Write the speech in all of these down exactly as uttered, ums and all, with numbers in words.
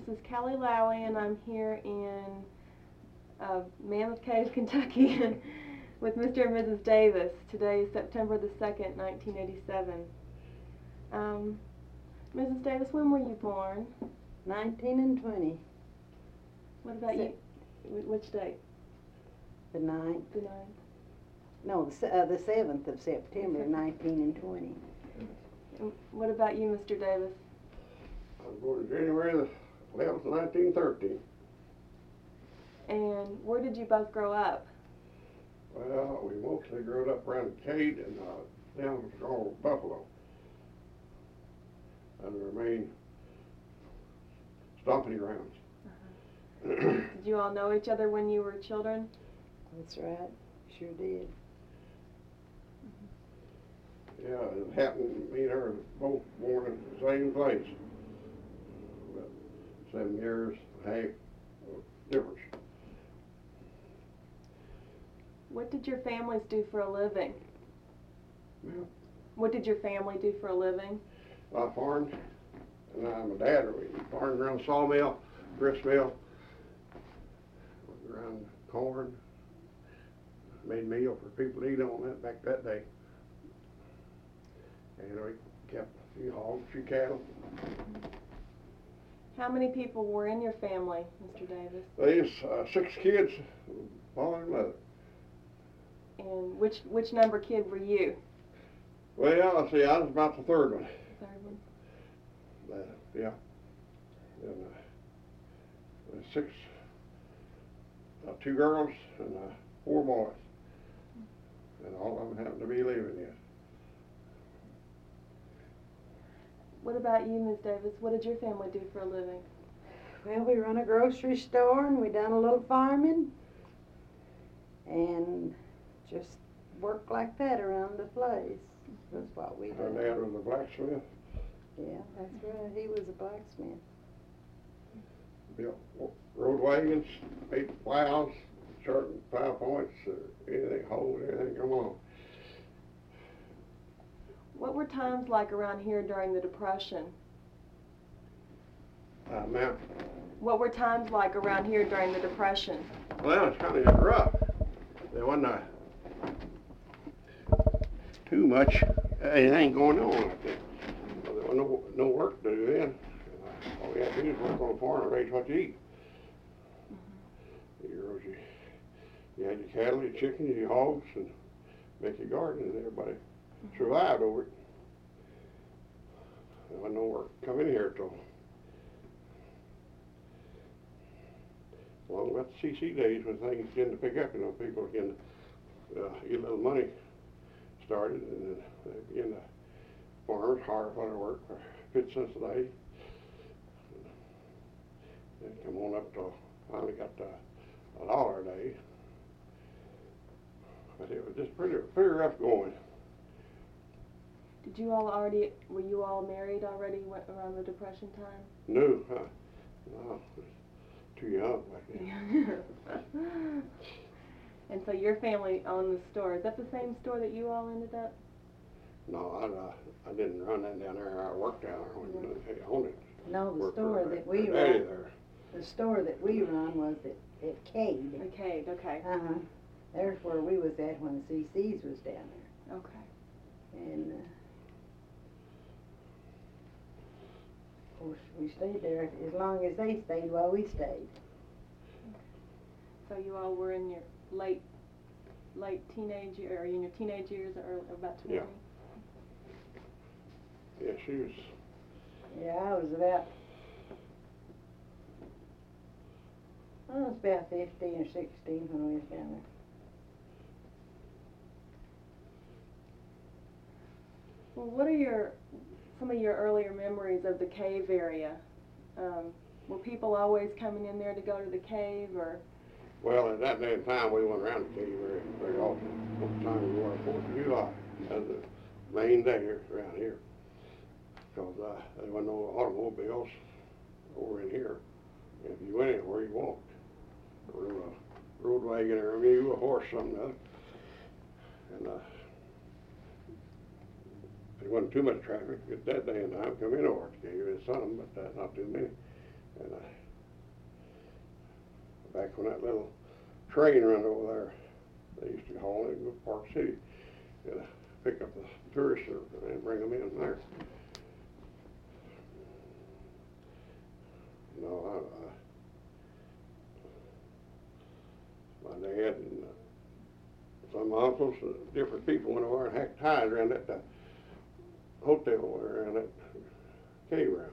This is Kelly Lowy, and I'm here in uh, Mammoth Cave, Kentucky, with Mister and Missus Davis. Today is September the second, nineteen eighty-seven. Um, Missus Davis, when were you born? Nineteen and twenty. What about you? Which date? The ninth. The ninth. No, the, uh, the seventh of September, nineteen and twenty. And what about you, Mister Davis? I was born January the eleventh, nineteen thirteen. And where did you both grow up? Well, we mostly grew up around Cade and uh, down called Buffalo. And the main stomping grounds. Uh-huh. Did you all know each other when you were children? That's right, sure did. Yeah, it happened, me and her were both born in the same place. But seven years, half of difference. What did your families do for a living? Yeah. What did your family do for a living? I farmed, and I, my dad, we farmed around the sawmill, grist mill, around corn, made meal for people to eat on that back that day. And we kept a few hogs, a few cattle. How many people were in your family, Mister Davis? There's uh, six kids, father and mother. And which which number kid were you? Well, I see, I was about the third one. Third one. Uh, yeah. And uh, six, uh, two girls and uh, four boys. And all of them happen to be living yet. What about you, Miz Davis? What did your family do for a living? Well, we run a grocery store and we done a little farming and just worked like that around the place. That's what we Our did. dad was a blacksmith. Yeah, that's right. He was a blacksmith. Built road wagons, made plows, sharpened five points, uh, anything, holes, anything come on. What were times like around here during the Depression? Uh, now, What were times like around here during the Depression? well, it's kind of rough. There wasn't uh, too much anything going on like that. Well, there was no, no work to do then. Uh, all you had to do is work on a farm and raise what you eat. Mm-hmm. You, rose your, you had your cattle, your chickens, your hogs, and make your garden, and everybody mm-hmm. survived over it. There wasn't no work come in here till along about the C C days when things began to pick up. You know, people began to uh, get a little money started, and then they began to farmers hire for their work for fifty cents a day. And come on up to finally got to a dollar a day. But it was just pretty pretty rough going. Did you all already, were you all married already around the Depression time? No, huh? No, I was too young back then. And so your family owned the store. Is that the same store that you all ended up? No, I, uh, I didn't run that down there. I worked down there when they owned it. No, the Worked store for that we their daddy run, there. the store that we run was at, at Cade. Okay, okay. Uh-huh. There's where we was at when the C C's was down there. Okay. And uh, of course we stayed there as long as they stayed while we stayed. So you all were in your late, late teenage year, or in your teenage years, or about twenty? Yeah. Yeah, she was. Yeah, I was about, I was about fifteen or sixteen when we was down there. Well, what are your, some of your earlier memories of the cave area? Um, were people always coming in there to go to the cave, or? Well, at that day and time, we went around the cave very, very often. Most of the time we were on Fourth of July as the main day here, around here. Because uh, there wasn't no automobiles over in here. If you went anywhere, you walked. Or a road wagon or a mule, a horse, something or other. And uh, there wasn't too much traffic at that day and time. Come in over to cave, there's some, but uh, not too many. And uh, back when that little train run over there, they used to haul it to Park City and uh, pick up the tourists and bring them in there. No, I, I, my dad and uh, some uncles, uh, different people went over and hacked ties around that uh, hotel around that cave ground.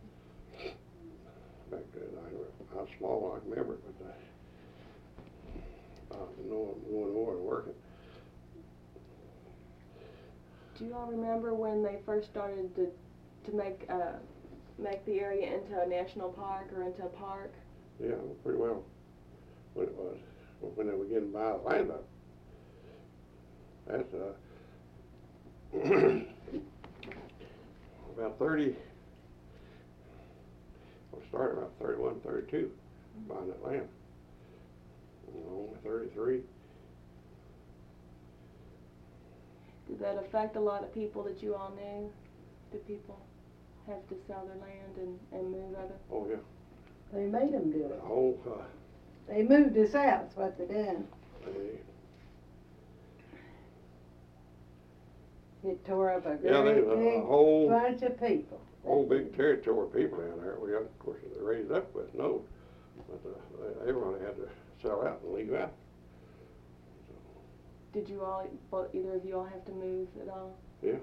Back then, I, I was small, I can remember it, but uh, I didn't know I'm going over and working. Do you all remember when they first started to to make uh, make the area into a national park or into a park? Yeah, pretty well. When it was, when they were getting by the land up. That's uh, about thirty. We started about thirty-one, thirty-two, buying that land. You know, only thirty-three. Did that affect a lot of people that you all knew? Did people have to sell their land and, and move other? Oh yeah. They made them do it. Oh, uh, They moved us out, is what they done. they, It tore up a yeah, great there's a, a big whole, bunch of people. whole big territory of people down there. We got, of course, they raised up with no, but uh, they- everybody had to sell out and leave out. Did you all, both, either of you all have to move at all? Yeah.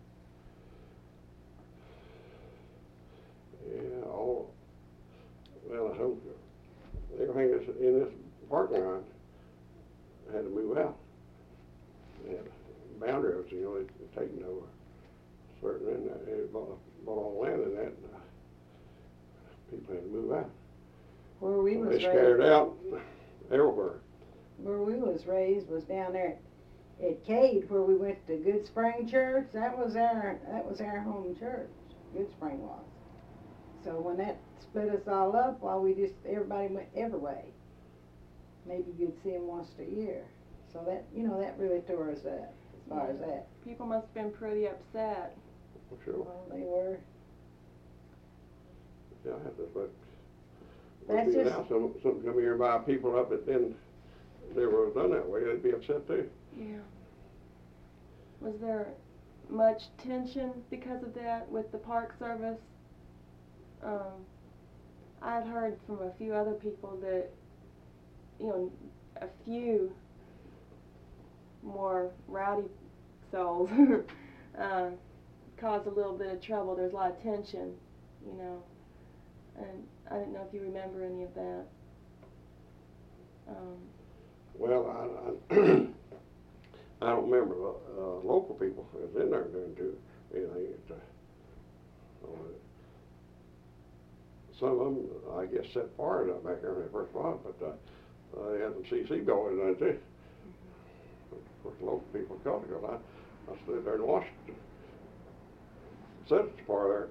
Yeah, all, well, I hope everything that's in this parking lot had to move out. They had boundaries, you know, they'd taken over certain, and they bought, bought all the land in that, and uh, people had to move out. Where we So was they scattered raised, out everywhere. where we was raised was down there at Cade, where we went to Good Spring Church. That was our, that was our home church, Good Spring was. So when that split us all up, while we just, everybody went every way. Maybe you'd see them once a year. So that, you know, that really tore us up, as far as that. People must have been pretty upset. For sure. Well, they were. Yeah, I have to look. That's Would be just- now, some, some come here and buy people up that then never was done that way, they'd be upset too. Yeah. Was there much tension because of that with the Park Service? Um, I'd heard from a few other people that, you know, a few more rowdy souls uh, caused a little bit of trouble. There's a lot of tension, you know, and I didn't know if you remember any of that. Um, Well, I, I, I don't remember, uh, uh, local people that was in there doing too, anything. It, uh, uh, some of them, I guess, set fires up back there when they first bought it, but, uh, uh, they had some C C boys in it too. Of course, local people caught it, because I, I stood there and watched it. Set its fire there.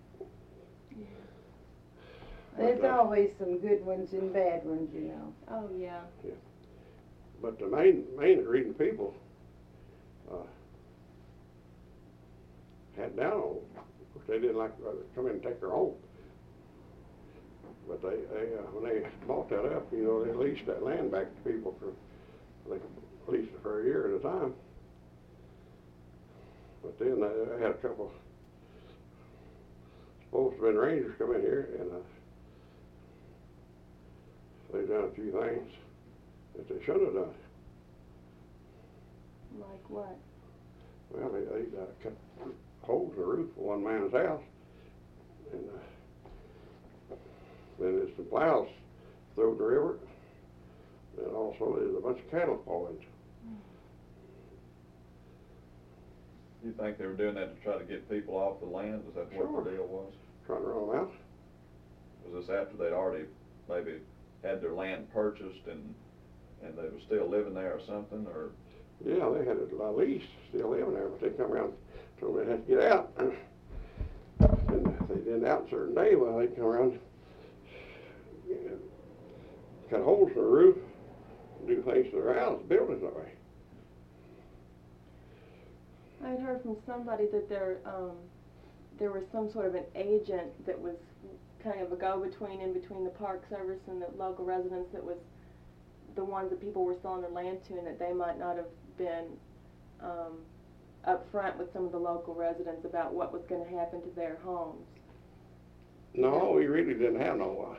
There's But, uh, always some good ones and bad ones, you know. oh yeah. But the main, main reason people, uh, had down on them, of course, they didn't like to come in and take their home. But they, they, uh, when they bought that up, you know, they leased that land back to people for, they could lease it for a year at a time. But then they they had a couple, supposed to have been rangers come in here, and, uh, they done a few things that they shouldn't have done. Like what? Well, they, they uh, cut holes in the roof of one man's house, and uh, then there's some plows thrown in the river, and also there's a bunch of cattle spoiled. You think they were doing that to try to get people off the land? Was that what the Sure. deal was? Trying to run them out. Was this after they'd already maybe had their land purchased and, and they were still living there or something, or? Yeah, they had it uh, leased, still living there, but they come around, told me they had to get out. And if they didn't out a certain day, well, they'd come around, you know, cut holes in the roof, do things to their house, build it that way. I had heard from somebody that there, um, there was some sort of an agent that was kind of a go-between in between the Park Service and the local residents that was the ones that people were selling their land to, and that they might not have been um, upfront with some of the local residents about what was going to happen to their homes. No, we really didn't have no, uh,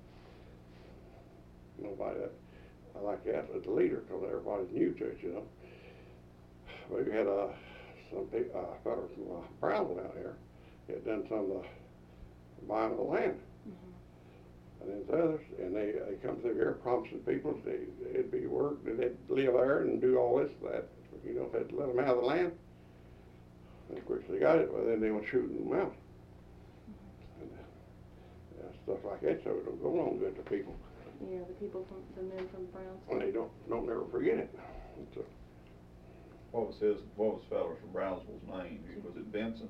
nobody that, I like that as a leader, because everybody's new to it, you know. We had, uh, some people, uh, fellow from uh, Brownsville out here, had done some of the buying of the land. Mm-hmm. And then the others, and they, they come through here promising people they, it'd be work, that they'd live there and do all this, that, you know, if they'd let them have the land. And of course they got it, well then they went shooting them out. And, uh, stuff like that, so it don't go on good to people. Yeah, the people from, the men from Brownsville. And they don't, don't never forget it. So, What was his, what was fellow from Brownsville's name? Was it Benson?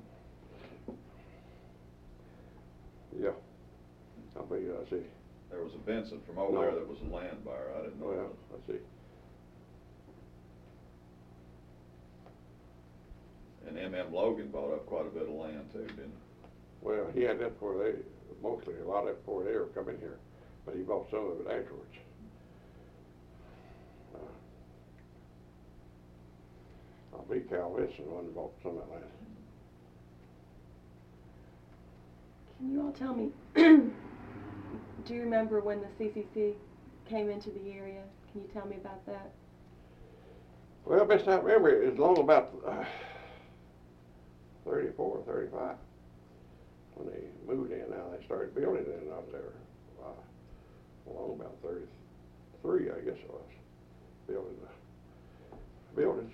yeah. I'll be, I see. There was a Benson from over No. there that was a land buyer, I didn't know Well, that. I see. And M M Logan bought up quite a bit of land too, didn't he? Well, he had that before they, mostly a lot of it before they ever come in here, but he bought some of it afterwards. Uh, I believe Cal Wilson one that bought some of that land. Can you all tell me, do you remember when the C C C came into the area? Can you tell me about that? Well, best I remember, it was long about uh, thirty-four, thirty-five, when they moved in. Now they started building in out there. Uh, along about thirty-three, I guess it was, building the buildings.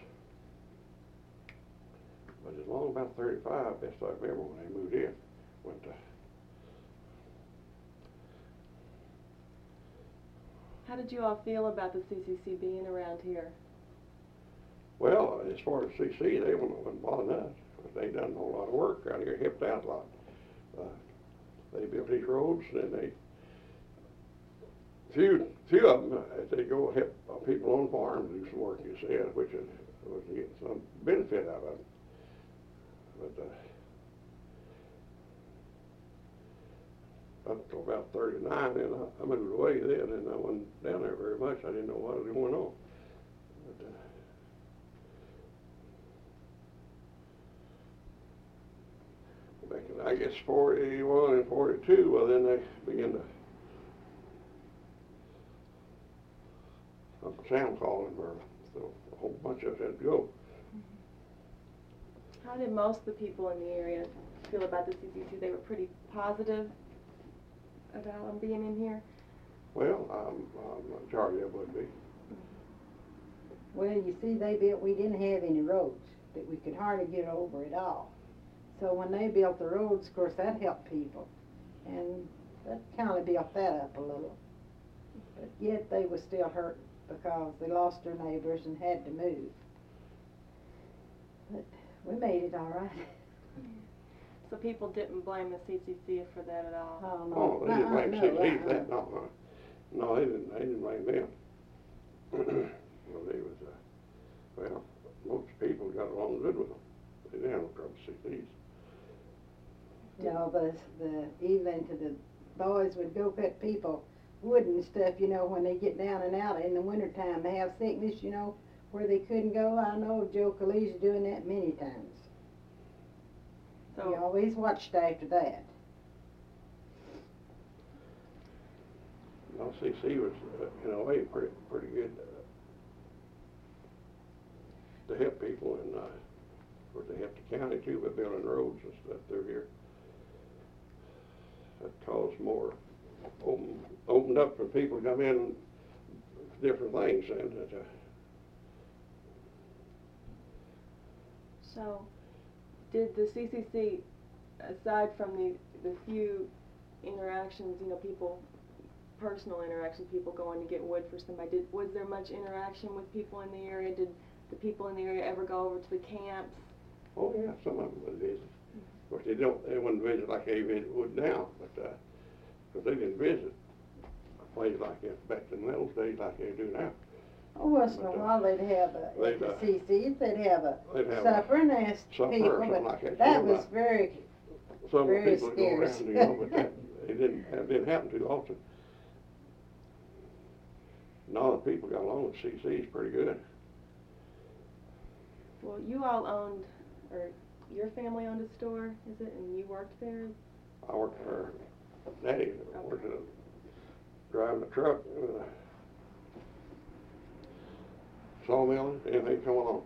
But it's long about thirty-five, best I remember, when they moved in. Went to, How did you all feel about the C C C being around here? well, as far as C C, they wouldn't, wouldn't bother us. They done a whole lot of work around here, helped out a lot. Uh, they built these roads, and they, few, few of them, uh, they go help uh, people on farms do some work, you see, uh, which is, was getting some benefit out of it. But, uh, up to about thirty-nine, and I, I moved away then, and I wasn't down there very much. I didn't know what was going on. But, uh, back in, I guess, forty-one and forty-two, well, then they began to, Uncle Sam calling for, so a whole bunch of us had to go. How did most of the people in the area feel about the C C C? They were pretty positive about them being in here? Well, um, um, majority of them would be. Well, you see, they built, we didn't have any roads, that we could hardly get over at all. So when they built the roads, of course, that helped people. And that kind of built that up a little. But yet they were still hurt because they lost their neighbors and had to move. But we made it all right. So people didn't blame the C C C for that at all? Oh, no. Oh, they didn't Uh-uh, blame no, C C uh-uh. for that, no, uh, no, they didn't, they didn't blame them. Well, they was, uh, well, most people got along good with them. They didn't have no trouble with C Cs. No, but the, even to the boys would go cut people wood and stuff, you know, when they get down and out in the wintertime, they have sickness, you know, where they couldn't go. I know Joe Cooley's doing that many times. He So, always watched after that. No, C C was, uh, in a way, pretty, pretty good, uh, to help people, and, uh, of course, they helped the county too by building roads and stuff through here. That caused more, open, opened up for people to come in, different things, and, uh, so did the C C C, aside from the, the few interactions, you know, people, personal interactions, people going to get wood for somebody, did, was there much interaction with people in the area? Did the people in the area ever go over to the camps? oh yeah, some of them would visit. Of course, they don't, they wouldn't visit like they visit would now, but, uh, because they didn't visit a place like that back in those days like they do now. Oh, once in a But, uh, while they'd have a, at they'd, the uh, C C's, they'd have a they'd have a supper and ask supper or people, something but like that, that you know, was like- very, Some of the Very people that go around, scarce. you know, but that, they didn't, it didn't happen too often. And all the people got along with C C's pretty good. Well, you all owned, or your family owned a store, is it, and you worked there? I worked for her daddy, I worked at a, driving a truck, uh, sawmill, anything come along.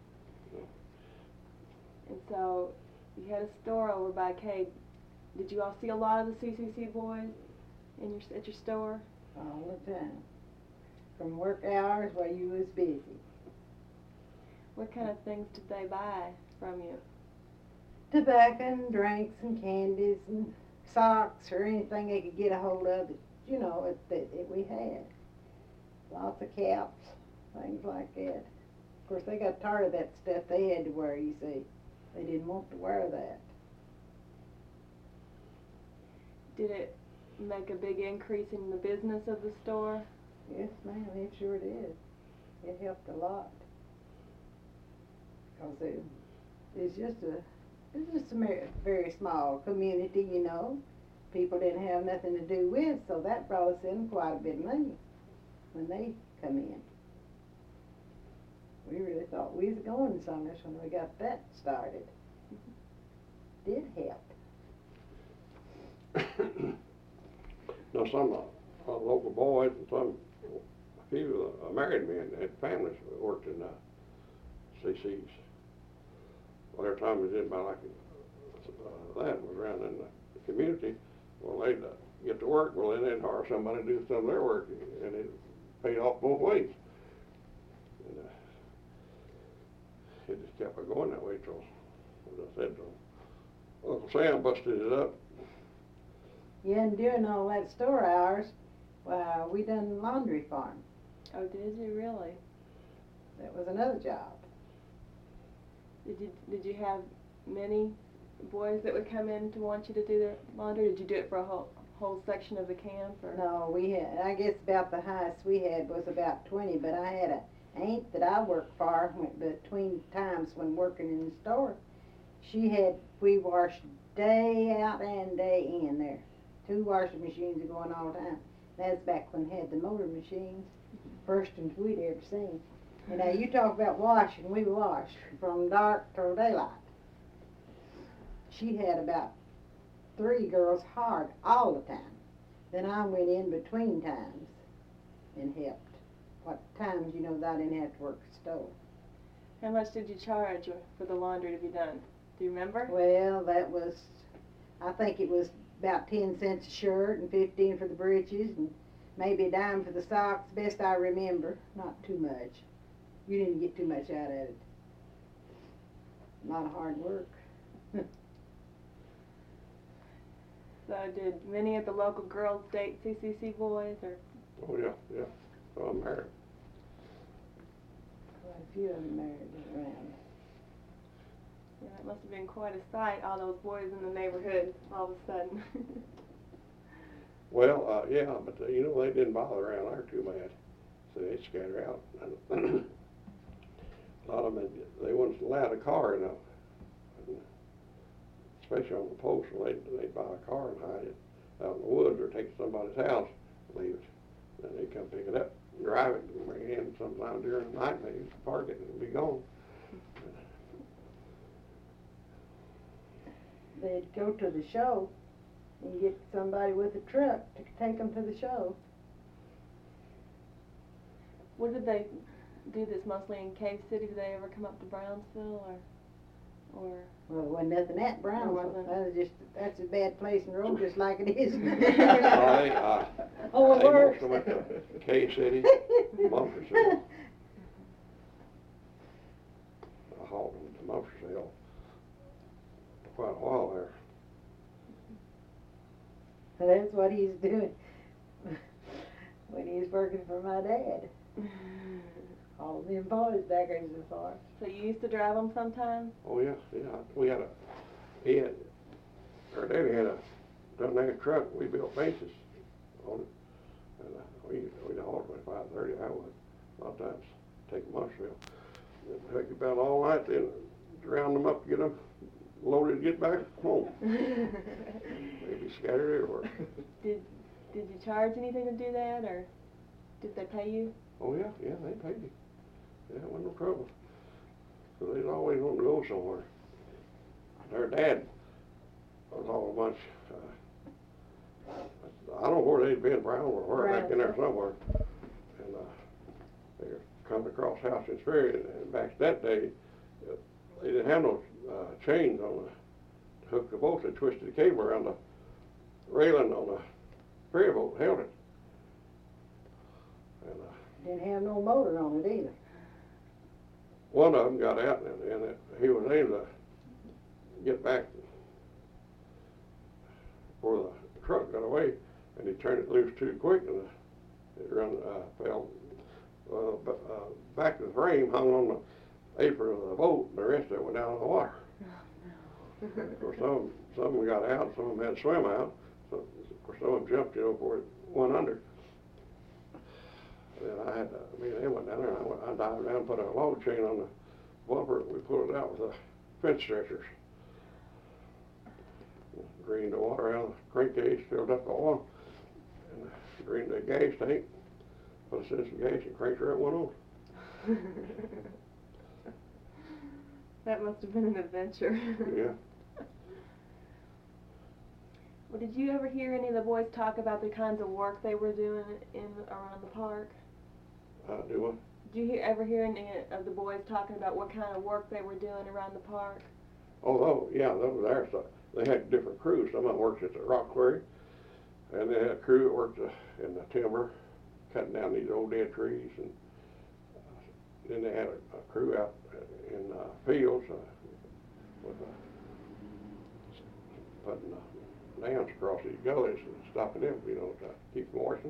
And so, you had a store over by Cade. Did you all see a lot of the C C C boys in your, at your store? All the time. From work hours while you was busy. What kind of things did they buy from you? Tobacco and drinks and candies and socks or anything they could get a hold of that, you know, that, that, that we had. Lots of caps, things like that. Of course, they got tired of that stuff they had to wear, you see. They didn't want to wear that. Did it make a big increase in the business of the store? Yes, ma'am, it sure did. It helped a lot. Because it, it's just a, it's just a mer- very small community, you know. People didn't have nothing to do with, so that brought us in quite a bit of money when they come in. We really thought we was going somewhere when we got that started. Did help. Now, some uh, uh, local boys and some, a few uh, married men had families that worked in uh, C C's. Well, every time we did about like uh, that, was around in the community, well, they'd uh, get to work, well, then they'd hire somebody to do some of their work, and it paid off both ways. And, uh, it just kept on going that way till, as I said, till Uncle Sam busted it up. Yeah, and during all that store hours, well, we done laundry for 'em. Oh, did you really? That was another job. Did you, did you have many boys that would come in to want you to do their laundry? Did you do it for a whole, whole section of the camp? Or? No, we had, I guess about the highest we had was about twenty, but I had a aunt that I worked for when, between times when working in the store. She had, we washed day out and day in there. Two washing machines are going all the time. That's back when they had the motor machines, first ones we'd ever seen. And now you talk about washing, we washed from dark till daylight. She had about three girls hard all the time. Then I went in between times and helped. What times, you know, that I didn't have to work the stove. How much did you charge for the laundry to be done? Do you remember? Well, that was, I think it was about ten cents a shirt and fifteen for the breeches and maybe a dime for the socks, best I remember. Not too much. You didn't get too much out of it. A lot of hard work. So did many of the local girls date C C C boys, or? Oh, yeah, yeah. So I'm married. Quite a few of them married around. Yeah, it must have been quite a sight, all those boys in the neighborhood all of a sudden. Well, uh, yeah, but uh, you know, they didn't bother around there too bad, so they'd scatter out. A lot of them, they wouldn't allow a car, you know, and especially on the post, they'd, they'd buy a car and hide it out in the woods or take it to somebody's house, leave it. Then they'd come pick it up, drive it, and bring it in sometime during the night, they'd park it and it'd be gone. They'd go to the show and get somebody with a truck to take them to the show. What did they do this mostly in Cave City? Did they ever come up to Brownsville, or, or? Well, there wasn't nothing at Brownsville. wasn't. That was just, that's a bad place in the road, just like it is. Well, they, uh, Oh, they worse. mostly went to Cave City, Mumfordville. I hauled them to Mumfordville for quite a while there. That's what he's doing when he's working for my dad. All the boys back there so far. So you used to drive them sometimes? Oh, yeah, yeah, we had a, he had, our daddy had a, done that truck, we built benches on it. And, uh, we, we'd haul twenty-five, thirty, I would, a lot of times, take them Marshville. Then take it about all night, then round them up, get them loaded to get back home. Maybe scattered everywhere. Did, did you charge anything to do that, or did they pay you? Oh, yeah, yeah, they paid me. Yeah, it wasn't no trouble. So they'd always want to go somewhere. Their dad was all a bunch, uh, I don't know where they'd been, Brown or where, back in there somewhere. And, uh, they were coming across House and Ferry, and, and back that day, uh, they didn't have no, uh, chains on the, to hook the boat. They twisted the cable around the railing on the ferry boat, held it. And, uh, Didn't have no motor on it either. one of them got out, and, and it, he was able to get back before the truck got away, and he turned it loose too quick, and it run, uh, fell uh, b- uh, back to the frame, hung on the apron of the boat, and the rest of it went down in the water. Oh, Of course, some, some of them got out, some of them had to swim out, so, of course, some of them jumped, you know, before it went under. Then I had to, me and him went down there, and I, went, I dived down and put a log chain on the bumper, and we pulled it out with the fence stretchers. Drained the water out of the crankcase, filled up the oil, and drained the gas tank, put a citizen gas, and cranked her up one on. That must have been an adventure. Yeah. Well, did you ever hear any of the boys talk about the kinds of work they were doing in around the park? Uh, do what? Did you hear, ever hear any of the boys talking about what kind of work they were doing around the park? Oh, oh yeah, those were there. So they had different crews. Some of them worked at the rock quarry, and they had a crew that worked uh, in the timber, cutting down these old dead trees, and uh, then they had a, a crew out in uh, fields uh, with uh, putting uh, dams across these gullies and stopping them, you know, to keep them washing.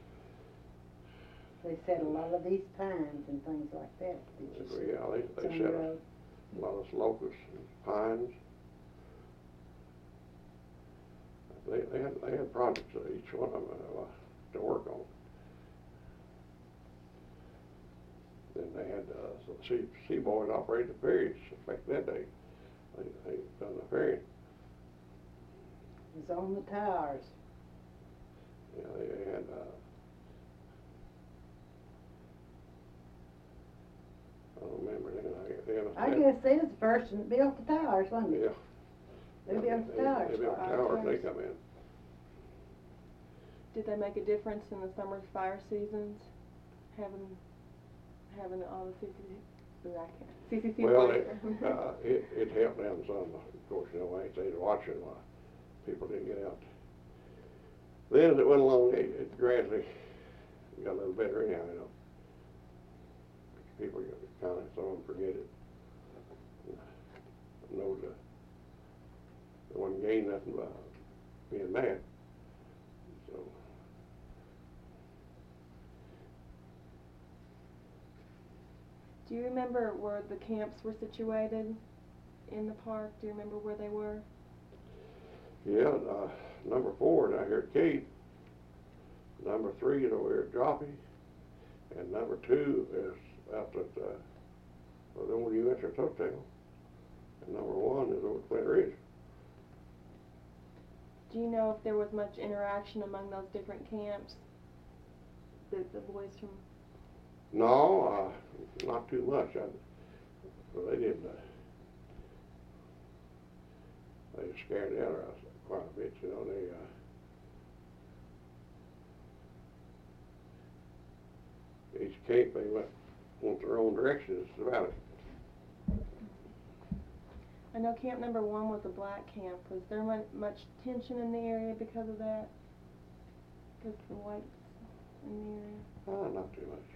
They said a lot of these pines and things like that. Did you So, see? yeah, they, It's they on set the a, road. a lot of locusts and pines. They, they had, they had projects, uh, each one of them, uh, to work on. Then they had, uh, some sea, sea boys operate the ferries back that day. They, they done the ferry. It was on the towers. Yeah, they, they had, uh, I don't remember then, I, they had a. I guess they was the first one that built the towers, wasn't Yeah. it? They built the towers. They built for our towers, they church. come in. Did they make a difference in the summer fire seasons, having having all the C C C? I can't. C C C Well, boys? it, uh, it, it helped them some, of course, you know, I ain't say to watching why people didn't get out. Then as it went along, it, it gradually got a little better anyhow, you know. People kind of, some of them forget it. Know that they wouldn't gain nothing by being mad. So. Do you remember where the camps were situated in the park? Do you remember where they were? Yeah, uh, number four down here at Cade. Number three is over here at Joppy. And number two is out at, uh, well, the old U S S Hotel. And number one is over at Flint Ridge. Do you know if there was much interaction among those different camps? The, the boys from... No, uh, not too much. I, well, they didn't, uh, they was scared out of us quite a bit, you know, they, uh, each camp, they went, went their own directions about it. I know camp number one was a black camp. Was there mu- much tension in the area because of that? Because of the whites in the area? Uh, not too much.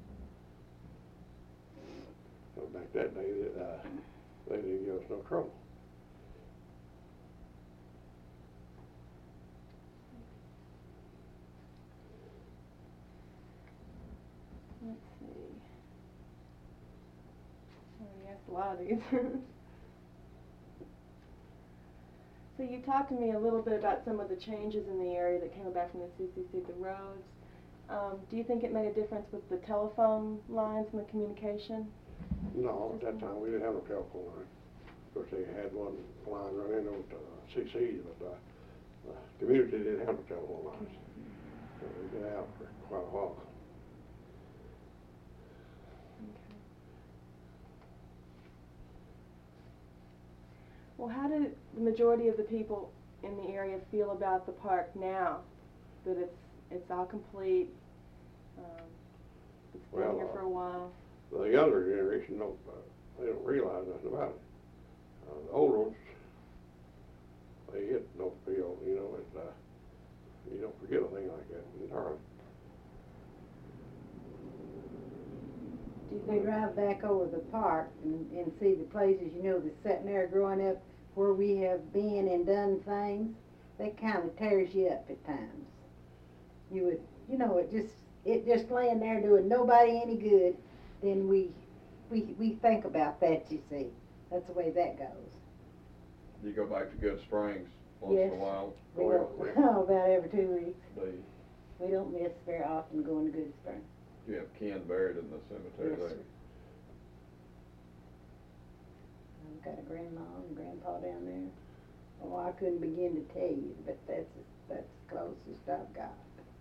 So back that day, uh, they didn't give us no trouble. Let's see. Oh, yes, a lot of these. So you talked to me a little bit about some of the changes in the area that came about from the C C C, the roads. Um, do you think it made a difference with the telephone lines and the communication? No, at that time, we didn't have no telephone line. Of course, they had one line running over to C C's, but, uh, the community didn't have the telephone lines. So they've been out for quite a while. Okay. Well, how do the majority of the people in the area feel about the park now that it's it's all complete? Um, it's been Well, here uh, for a while. The younger generation don't, uh, they don't realize nothing about it. Uh, the older ones, they hit don't feel, you know, it, uh, you don't forget a thing like that entirely. Do you We think? drive back over the park and, and see the places, you know, that's sitting there growing up where we have been and done things, that kind of tears you up at times. You would, you know, it just, it just laying there doing nobody any good, then we, we, we think about that, you see. That's the way that goes. You go back to Good Springs once Yes. in a while. We Oh, don't, yeah. oh, about every two weeks. Do you, We don't miss very often going to Good Spring. you have kin buried in the cemetery Yes, there? sir. I've got a grandma and grandpa down there. Oh, I couldn't begin to tell you, but that's, that's the closest I've got.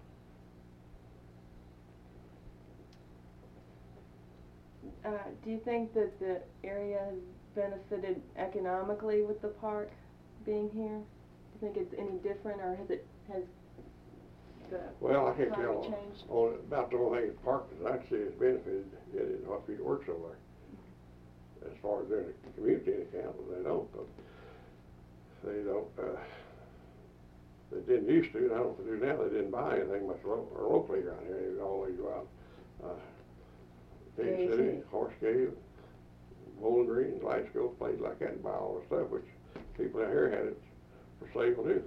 Uh, do you think that the area has benefited economically with the park being here? Do you think it's any different, or has it has the Well, I can't economy tell changed? on, about the only thing the park that I'd say has benefited, it is what people works over there. As far as their community account, they don't, but they don't, uh, they didn't used to, and I don't know if they do now, they didn't buy anything much lo- or locally around here, they would always go out, uh, Cave Cave City, City. Horse Cave, Bowling Green, Glasgow, places like that, and buy all the stuff, which people out here had it for sale too.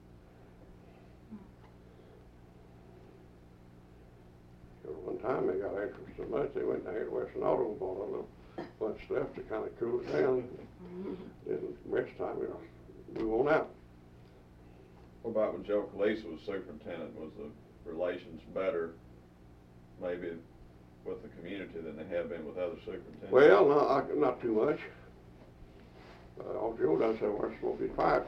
Because one time they got after so much, they went down here to Western Auto and bought a little bunch of stuff to kind of cool it down. Then the rest of the time, you know, move on out. What about when Joe Calisa was superintendent? Was the relations better, maybe, with the community than they have been with other superintendents? Well, no, I, not too much. Uh, all Joe does is want to smoke his pipe.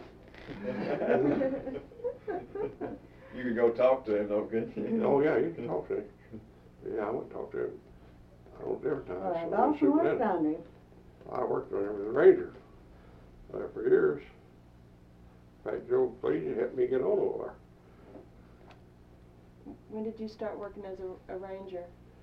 You could go talk to him, though, couldn't you? Oh, yeah, you can talk to him. Yeah, I went and talked to him. I don't every time. Well, so Dawson worked superintendent. on me. I worked on him as a ranger uh, for years. In fact, Joe Cleese helped me get on over When did you start working as a, a ranger?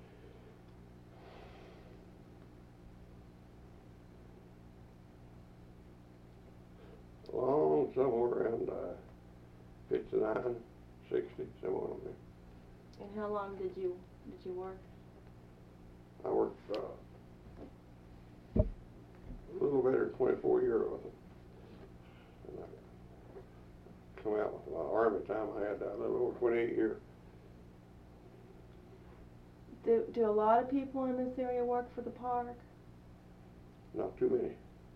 there. Long, somewhere around uh, fifty-nine, sixty, somewhere on there. And how long did you did you work? I worked uh, a little better than twenty-four years with him. And I come out with my army time, I had uh, a little over twenty-eight years. Do do a lot of people in this area work for the park? Not too many.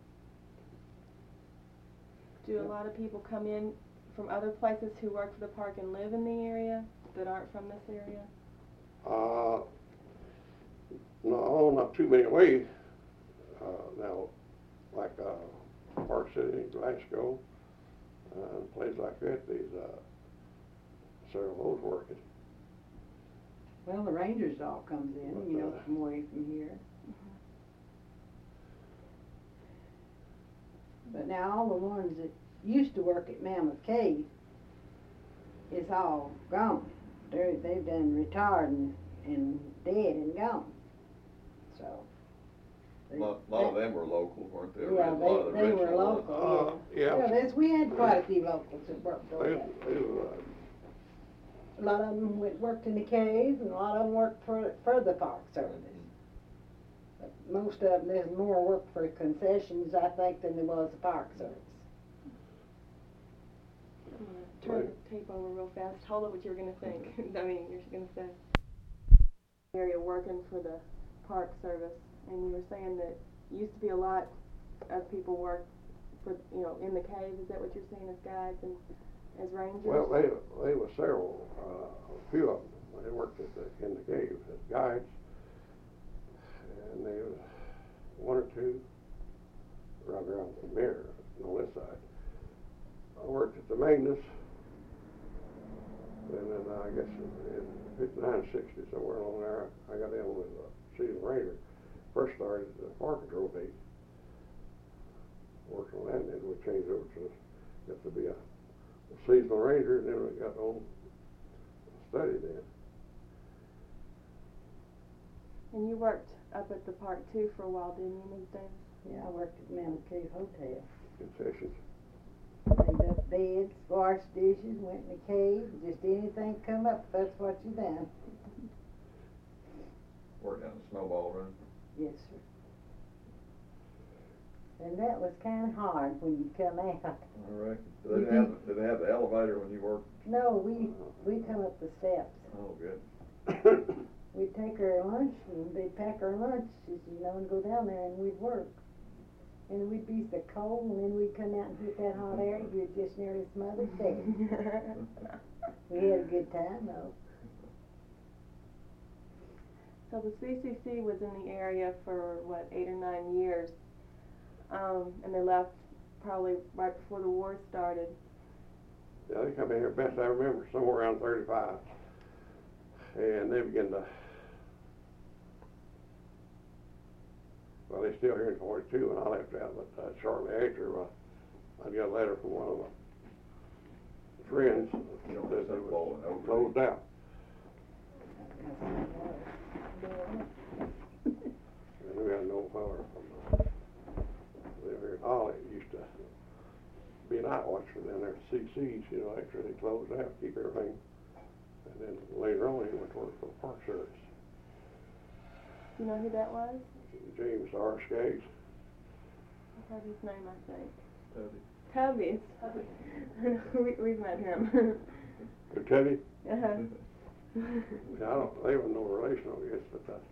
Do a lot of people come in from other places who work for the park and live in the area that aren't from this area? Uh, no, not too many away. Uh, now, like uh, Park City, Glasgow, uh, and places like that, there's uh, several of those working. Well, the Rangers all comes in, you know, Uh, from away from here. But now all the ones that used to work at Mammoth Cave is all gone. They're, they've done retired and, and dead and gone. So. A lot, lot of them were local, weren't they? Yeah, A lot of the they, they were original ones. local, Uh, yeah. yeah. Yeah, there's, we had quite a few locals that worked over They, there. they, uh, A lot of them went, worked in the caves, and a lot of them worked for, for the Park Service. But most of them, there's more work for concessions, I think, than there was the Park Service. I'm gonna turn Right. the tape over real fast. Hold up what you were gonna think. I mean, you're gonna say. Area working for the Park Service, and you were saying that used to be a lot of people work for, you know, in the caves. Is that what you're saying, as guides and as rangers? well, they, they were several, uh, a few of them, they worked at the, in the cave as guides. And they was one or two run around from here on this side. I worked at the maintenance, and then I guess in fifty-nine, sixty, somewhere along there, I got in with a seasonal ranger. First started at the park control day. Worked on that, and then we changed over to, got to be a, a seasonal ranger, and then we got on study then. And you worked up at the park too for a while, didn't you, Miz Davis? Yeah, I worked at Mammoth Cave Hotel. Concessions. Cleaned up beds, washed dishes, went in the cave, just anything come up, that's what you done. Worked down the snowball run. Yes, sir. And that was kinda hard when you come out. All right. Did they have, did they have the elevator when you worked? No, we, we come up the steps. Oh, good. We'd take our lunch and they'd pack our lunches, you know, and go down there and we'd work. And we'd be so cold and then we'd come out and hit that hot air, you'd just nearly smothered to death. We had a good time though. So the C C C was in the area for, what, eight or nine years. Um, and they left probably right before the war started. Yeah, they come in here, best I remember, somewhere around thirty-five. And they began to, well, they're still here in forty-two, and I left out, but uh, shortly after, uh, I got a letter from one of my friends You don't that they have ball was and closed out. And we had no power from, uh, live here in Holly. It used to be a night watchman down there at C C's, you know, after they closed out, keep everything. And then later on, he went to work for the Park Service. Do you know who that was? James R. Skaggs. I heard his name, I think. Tubby. Tubby's. we, we've met him. Good Teddy? uh-huh. Yeah, I don't, they were no relation, I guess, but, uh,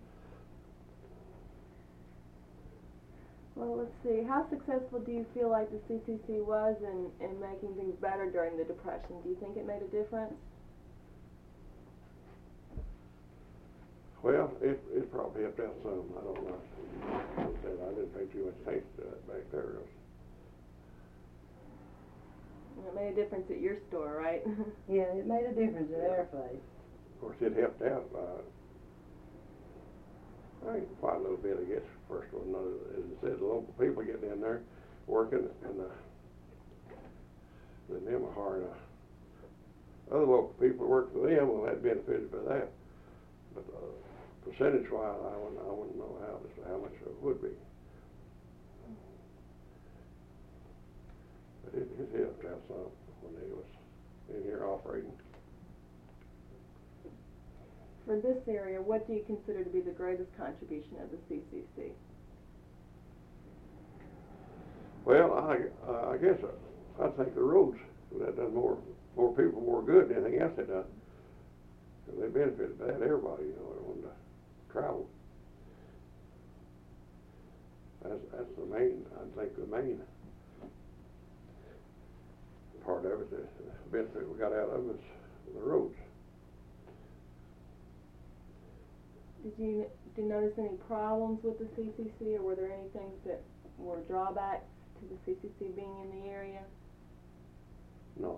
Well, let's see. How successful do you feel like the C C C was in, in making things better during the Depression? Do you think it made a difference? well, it, it probably helped out some, I don't know. Like I said, I didn't pay too much attention to that back there. And it made a difference at your store, right? Yeah, it made a difference at our place. Of course, it helped out, uh, I think quite a little bit, I guess, first of all, no, as I said, the local people getting in there, working, and, uh, then them are hiring, uh, other local people that work for them, well, that benefited by that. But, uh, percentage-wise, I wouldn't, I wouldn't know how, this, how much it would be. But it, it helped out some when they was in here operating. For this area, what do you consider to be the greatest contribution of the C C C? Well, I, uh, I guess I, I think the roads, that done more, more people, more good than anything else they done. And they benefited by that, everybody, you know, they wanted to travel. That's, that's the main, I think the main part of it, the benefit we got out of it is the roads. Did you, did you notice any problems with the C C C, or were there any things that were drawbacks to the C C C being in the area? No.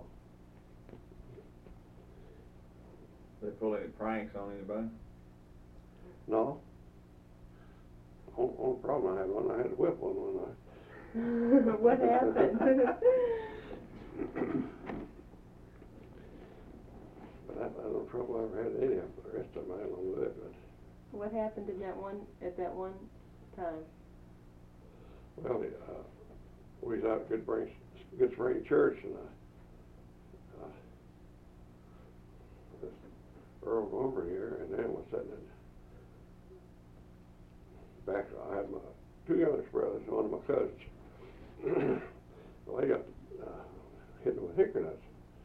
They pull any pranks on anybody? No. Only, only problem I had one, I had to whip one one night. What happened? But I, I had no trouble I ever had any of them. The rest of them I had no good. But, What happened in that one, at that one time? well, uh, we was out at Good Spring, Good Spring Church, and uh, uh, this Earl Lumber here, and then was sitting in back. I had my two youngest brothers, and one of my cousins. Well, they got uh, hit with hickory nuts.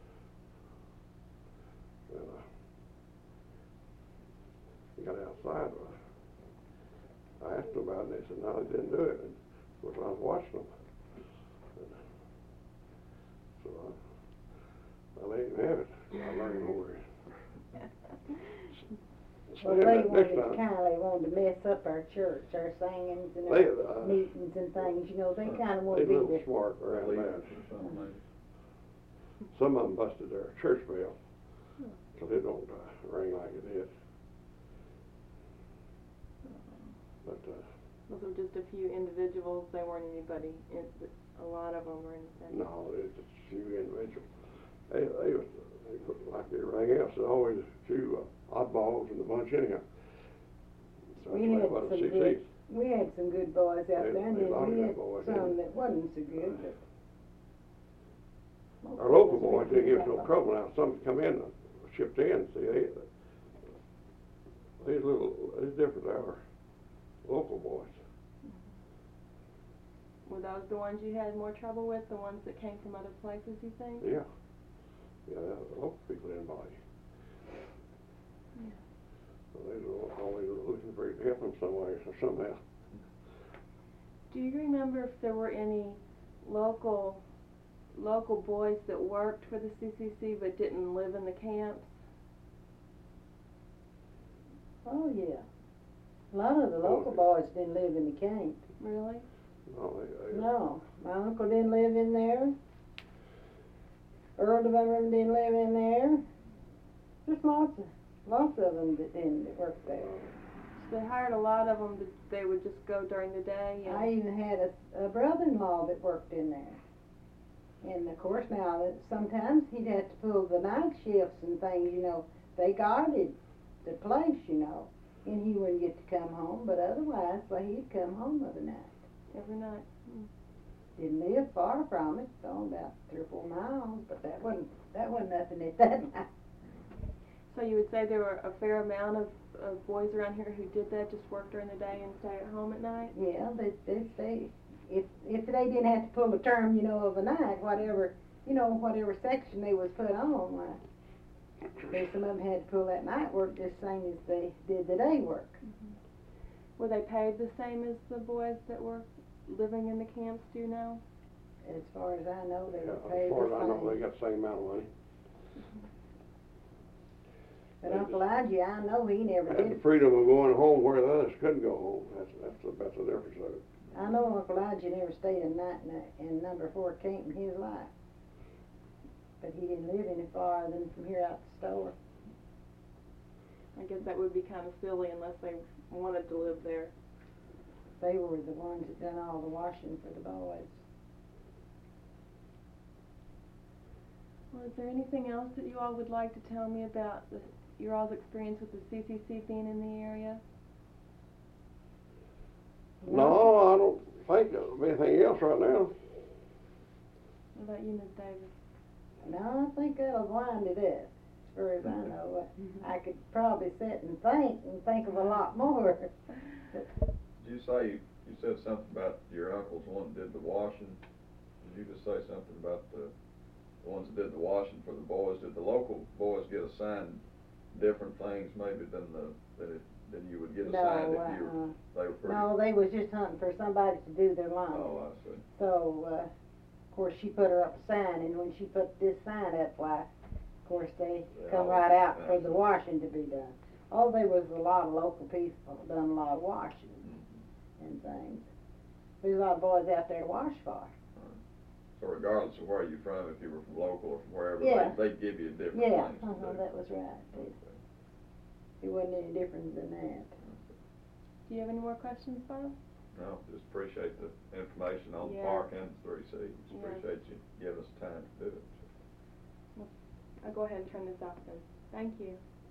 Well, uh, he got outside. Uh, I asked them about it, and they said, no, they didn't do it. And of course, I was watching them. And so I, I let him have it. I learned over Well, saying they that wanted next to time. kinda, they wanted to mess up our church, our singings and They, our uh, meetings and things, you know, they kinda They wanted a to be little the. smart around Leaders that. or something maybe. Some of them busted their church bell, cause it don't, uh, ring like it did. But, uh, Those were just a few individuals, they weren't anybody, in, a lot of them were in the center. no, it's just a few individuals. They, they was, they looked like everything else, there's always a few uh, oddballs in the bunch anyhow. So We that's the way had it was some at C C's. good, we had some good boys out They- there, and they then lot of we good had boys, some didn't that wasn't so good, but. most Our local of us boys we didn't give us got no by. trouble now, some come in, uh, shipped in, see, they, they's a little, it's different than our local boys. Were those the ones you had more trouble with, the ones that came from other places, you think? Yeah, yeah, the local people didn't bother you. Yeah. So they were always looking for you to help them some way or somehow. Do you remember if there were any local, local boys that worked for the C C C but didn't live in the camps? Oh, yeah. A lot of the local boys didn't live in the camp. Really? No, they, they. No, my uncle didn't live in there. Earl DeVemer didn't live in there. Just lots of, lots of them that didn't work there. So they hired a lot of them that they would just go during the day and... I even had a, a brother-in-law that worked in there. And of course now, that sometimes he'd have to pull the night shifts and things, you know. They guarded the place, you know, and he wouldn't get to come home, but otherwise, well, he'd come home of the night. Every night. Mm. Didn't live far from it, so about three or four miles, but that wasn't, that wasn't nothing at that night. So you would say there were a fair amount of, of boys around here who did that, just work during the day and stay at home at night? Yeah, they, they stay, if, if they didn't have to pull a term, you know, of a night, whatever, you know, whatever section they was put on, why, they, some of them had to pull that night work just same as they did the day work. Mm-hmm. Were they paid the same as the boys that were living in the camps, do you know? As far as I know, they Yeah, were paid as far as I know, the they same. got the same amount of money. But Uncle Elijah, I know he never Had the did, freedom of going home where the others couldn't go home, that's, that's the, that's the difference of it. I know Uncle Elijah never stayed a night in, a, in number four camp in his life. But he didn't live any farther than from here out the store. I guess that would be kind of silly unless they wanted to live there. They were the ones that done all the washing for the boys. Well, is there anything else that you all would like to tell me about the, your all's experience with the C C C being in the area? No, I don't think of anything else right now. What about you, Miz Davis? No, I think that'll wind it up. As far as I know, Mhm. I could probably sit and think and think of a lot more. Did you say, you said something about your uncle's one that did the washing? Did you just say something about the, the ones that did the washing for the boys? Did the local boys get assigned different things maybe than the, than it, than you would get assigned No, if you were, uh-uh. they were pretty? No, they was just hunting for somebody to do their laundry. Oh, I see. So, uh, of course, she put her up a sign, and when she put this sign up, why, of course, they They come all- right out for yeah. the washing to be done. Oh, there was a lot of local people done a lot of washing Mhm. and things. There's a lot of boys out there to wash for. So regardless of where you're from, if you were from local or from wherever, Yeah. they, they'd give you different Yeah, things to uh-huh, do. that was right. It, Okay. it wasn't any different than that. Do you have any more questions, Bob? No, just appreciate the information on the Yeah. park and the three Cs. Yeah. Appreciate you giving us time to do it. I'll go ahead and turn this off then. Thank you.